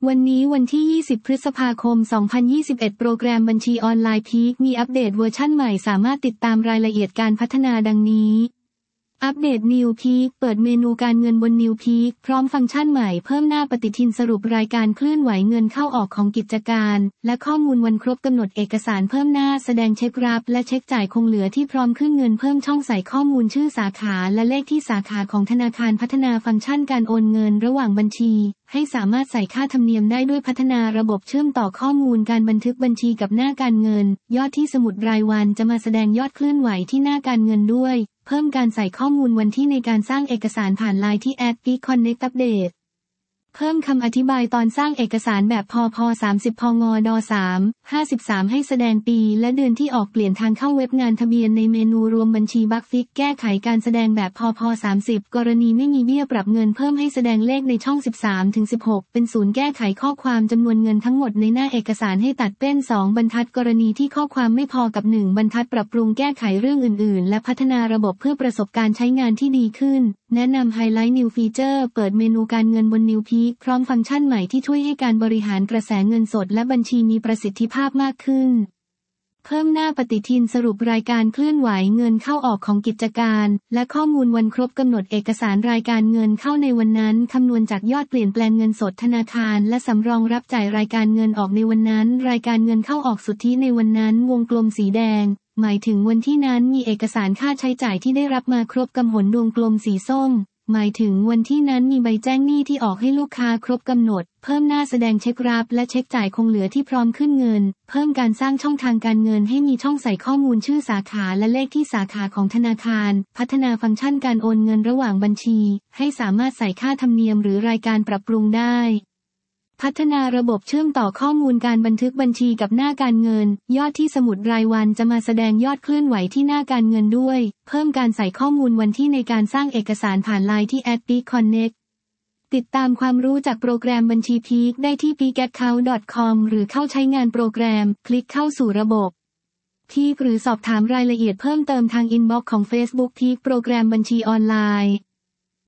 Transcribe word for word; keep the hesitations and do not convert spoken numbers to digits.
วันนี้วันที่ยี่สิบพฤษภาคมสองพันยี่สิบเอ็ดโปรแกรมบัญชีออนไลน์พีคมีอัปเดตเวอร์ชั่นใหม่สามารถติดตามรายละเอียดการพัฒนาดังนี้อัปเดต New Peak เปิดเมนูการเงินบน New Peak พร้อมฟังก์ชันใหม่เพิ่มหน้าปฏิทินสรุปรายการเคลื่อนไหวเงินเข้าออกของกิจการและข้อมูลวันครบกำหนดเอกสารเพิ่มหน้าแสดงเช็ครับและเช็คจ่ายคงเหลือที่พร้อมขึ้นเงินเพิ่มช่องใส่ข้อมูลชื่อสาขาและเลขที่สาขาของธนาคารพัฒนาฟังก์ชันการโอนเงินระหว่างบัญชีให้สามารถใส่ค่าธรรมเนียมได้ด้วยพัฒนาระบบเชื่อมต่อข้อมูลการบันทึกบัญชีกับหน้าการเงินยอดที่สมุดรายวันจะมาแสดงยอดเคลื่อนไหวที่หน้าการเงินด้วยเพิ่มการใส่ข้อมูลวันที่ในการสร้างเอกสารผ่านไลน์ที่ แอท พี ค คอนเน็กต์ อัปเดตเพิ่มคำอธิบายตอนสร้างเอกสารแบบพพสามสิบพงดสาม ห้าสิบสามให้แสดงปีและเดือนที่ออกเปลี่ยนทางเข้าเว็บงานทะเบียนในเมนูรวมบัญชีบัคฟิกแก้ไขการแสดงแบบพพสามสิบกรณีไม่มีเบี้ยปรับเงินเพิ่มให้แสดงเลขในช่อง สิบสามถึงสิบหก เป็นศูนย์แก้ไขข้อความจำนวนเงินทั้งหมดในหน้าเอกสารให้ตัดเป็นสองบรรทัดกรณีที่ข้อความไม่พอกับหนึ่งบรรทัดปรับปรุงแก้ไขเรื่องอื่นๆและพัฒนาระบบเพื่อประสบการณ์ใช้งานที่ดีขึ้นแนะนำไฮไลท์ New Feature เปิดเมนูการเงินบน New Peak พร้อมฟังก์ชันใหม่ที่ช่วยให้การบริหารกระแสเงินสดและบัญชีมีประสิทธิภาพมากขึ้นเพิ่มหน้าปฏิทินสรุปรายการเคลื่อนไหวเงินเข้าออกของกิจการและข้อมูลวันครบกำหนดเอกสารรายการเงินเข้าในวันนั้นคำนวณจากยอดเปลี่ยนแปลงเงินสดธนาคารและสำรองรับจ่ายรายการเงินออกในวันนั้นรายการเงินเข้าออกสุทธิในวันนั้นวงกลมสีแดงหมายถึงวันที่นั้นมีเอกสารค่าใช้จ่ายที่ได้รับมาครบกำหนดวงกลมสีส้มหมายถึงวันที่นั้นมีใบแจ้งหนี้ที่ออกให้ลูกค้าครบกำหนดเพิ่มหน้าแสดงเช็ครับและเช็คจ่ายคงเหลือที่พร้อมขึ้นเงินเพิ่มการสร้างช่องทางการเงินให้มีช่องใส่ข้อมูลชื่อสาขาและเลขที่สาขาของธนาคารพัฒนาฟังก์ชันการโอนเงินระหว่างบัญชีให้สามารถใส่ค่าธรรมเนียมหรือรายการปรับปรุงได้พัฒนาระบบเชื่อมต่อข้อมูลการบันทึกบัญชีกับหน้าการเงินยอดที่สมุดรายวันจะมาแสดงยอดเคลื่อนไหวที่หน้าการเงินด้วยเพิ่มการใส่ข้อมูลวันที่ในการสร้างเอกสารผ่านไลน์ที่ แอท พี คอนเน็กต์ ติดตามความรู้จากโปรแกรมบัญชีพีคได้ที่ พีค แอคเคาท์ ดอท คอม หรือเข้าใช้งานโปรแกรมคลิกเข้าสู่ระบบพีคหรือสอบถามรายละเอียดเพิ่มเติมทางอินบ็อกซ์ของ Facebook พีคโปรแกรมบัญชีออนไลน์